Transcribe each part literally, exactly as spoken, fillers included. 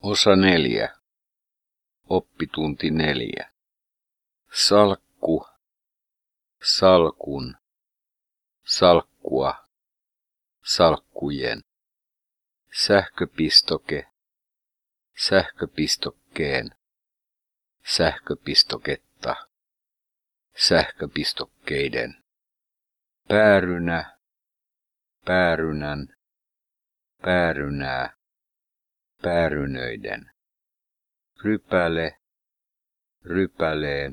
Osa neljä. Oppitunti neljä. Salkku, salkun, salkkua, salkkujen. Sähköpistoke, sähköpistokkeen, sähköpistoketta, sähköpistokkeiden. Päärynä, päärynän, päärynää, päärynöiden. Rypäle, rypäleen,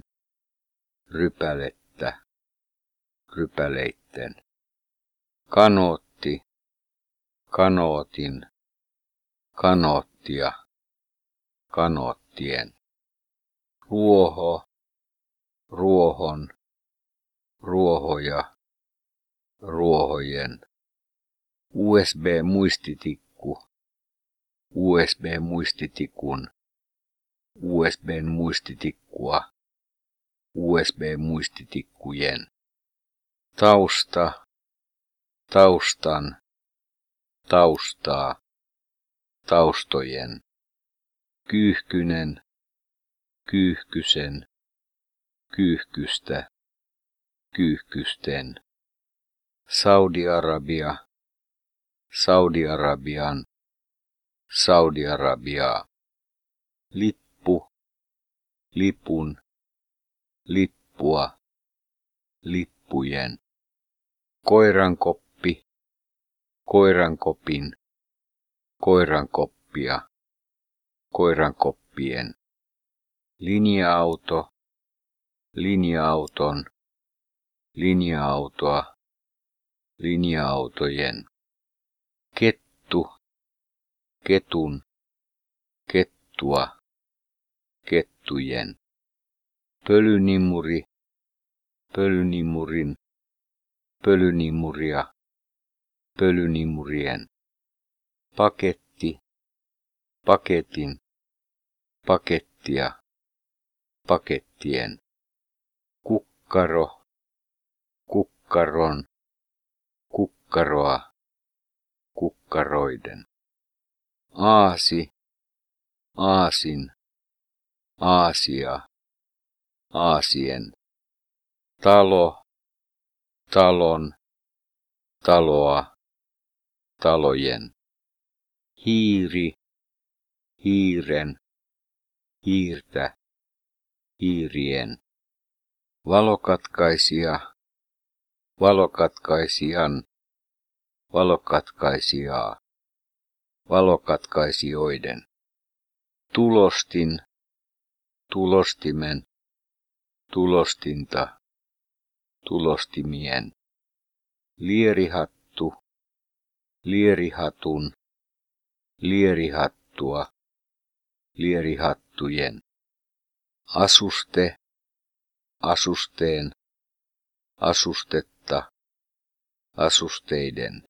rypälettä, rypäleitten. Kanootti, kanootin, kanoottia, kanoottien. Ruoho, ruohon, ruohoja, ruohojen. U S B-muistitikku, U S B-muistitikun, U S B-muistitikkua, U S B-muistitikkujen. Tausta, taustan, taustaa, taustojen. Kyyhkynen, kyyhkysen, kyyhkystä, kyyhkysten. Saudi-Arabia, Saudi-Arabian, Saudi-Arabiaa. Lippu, lipun, lippua, lippujen. Koirankoppi, koirankopin, koirankoppia, koirankoppien. Linja-auto, linja-auton, linja-autoa, linja-autojen. Kettu, ketun, kettua, kettujen. Pölynimuri, pölynimurin, pölynimuria, pölynimurien. Paketti, paketin, pakettia, pakettien. Kukkaro, kukkaron, kukkaroa, kukkaroiden. Aasi, aasin, aasia, aasien. Talo, talon, taloa, talojen. Hiiri, hiiren, hiirtä, hiirien. Valokatkaisija, valokatkaisijan, valokatkaisijaa, valokatkaisijoiden. Tulostin, tulostimen, tulostinta, tulostimien. Lierihattu, lierihatun, lierihattua, lierihattujen. Asuste, asusteen, asustetta, asusteiden.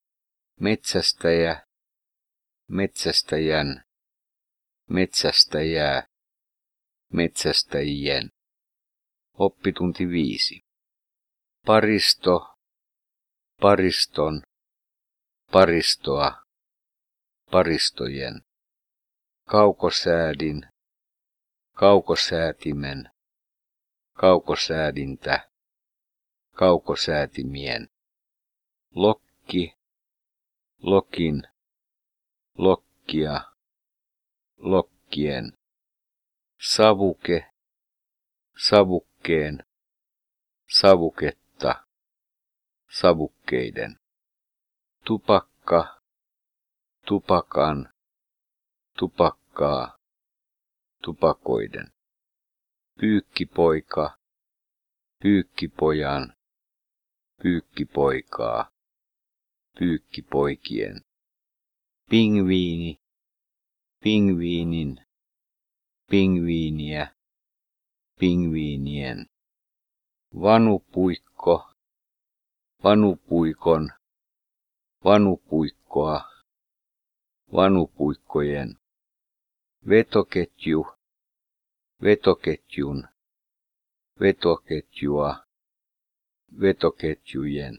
Metsästäjä, metsästäjän, metsästäjää, metsästäjien. Oppitunti viisi. Paristo, pariston, paristoa, paristojen. Kaukosäädin, kaukosäätimen, kaukosäädintä, kaukosäätimien. Lokki, lokin, lokkia, lokkien. Savuke, savukkeen, savuketta, savukkeiden. Tupakka, tupakan, tupakkaa, tupakoiden. Pyykkipoika, pyykkipojan, pyykkipoikaa, pyykkipoikien. Pingviini, pingviinin, pingviiniä, pingviinien. Vanupuikko, vanupuikon, vanupuikkoa, vanupuikkojen. Vetoketju, vetoketjun, vetoketjua, vetoketjujen.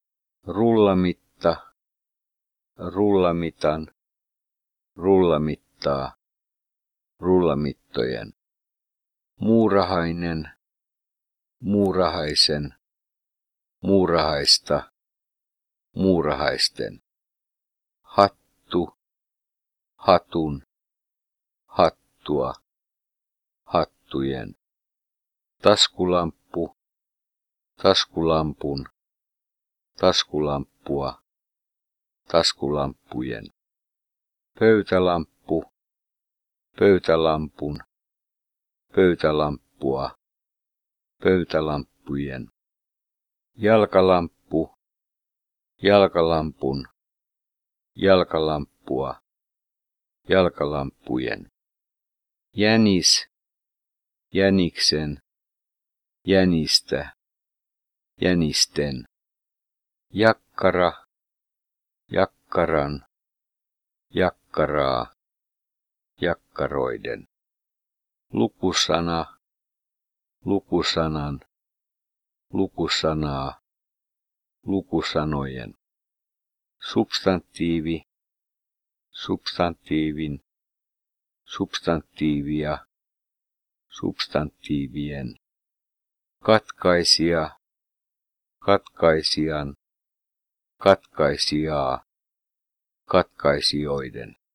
Rullamitta, rullamitan, rullamitta. rullamittaa, rullamittojen. Muurahainen, muurahaisen, muurahaista, muurahaisten. Hattu, hatun, hattua, hattujen. Taskulamppu, taskulampun, taskulamppua, taskulampujen. Pöytälamppu, pöytälampun, pöytälamppua, pöytälamppujen. Jalkalamppu, jalkalampun, jalkalamppua, jalkalampujen. Jänis, jäniksen, jänistä, jänisten. Jakkara, jakkaran, jakkaraa, jakkaroiden. Lukusana, lukusanan, lukusanaa, lukusanojen. Substantiivi, substantiivin, substantiivia, substantiivien. Katkaisija, katkaisijan, katkaisijaa, katkaisijoiden.